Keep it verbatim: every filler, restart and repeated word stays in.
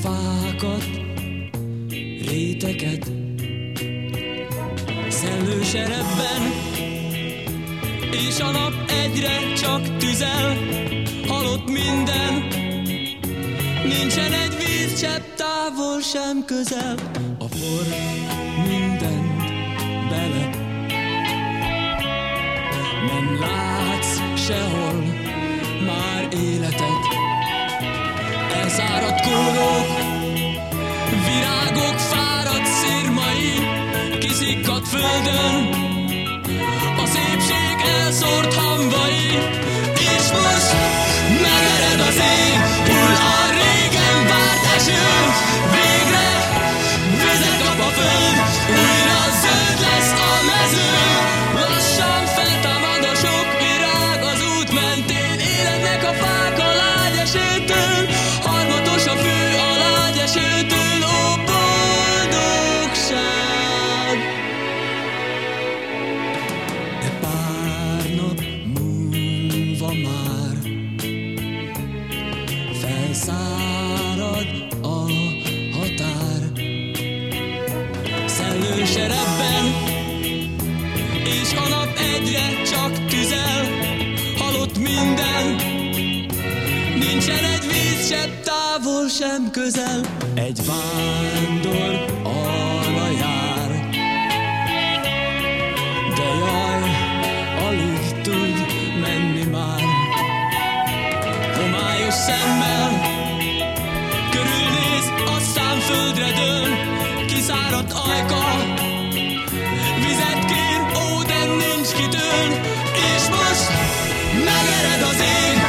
fákat, réteket, szellős erebben, és a nap egyre csak tüzel, halott minden, nincsen egy vízcsepp távol sem közel, a por mindent bele. Nem látsz sehol már életet, elszáradt kórok, virágok fáradt szirmai, kiszikadt földön, a szépség elszórt hamvai, és most megered az ég, hull a régen várt eső, végre vizet kap a föld, újra zöld lesz a mező, lassan feltámad a sok virág az út mentén, életnek a fák a lágy esőtől, harmatos a fű a lágy esőtől, ó boldogság! De pár nap múlva már felszárad a határ, szellős erebben, és a nap egyre csak tüzel, halott minden, nincsen egy vízcsepp távol sem közel, egy vándor arra jár, de jaj, alig tud menni már. Homályos szemmel körülnéz, aztán földre dől, kiszáradt ajka, vizet kér, ó, de nincs kitől, és most megered az ég,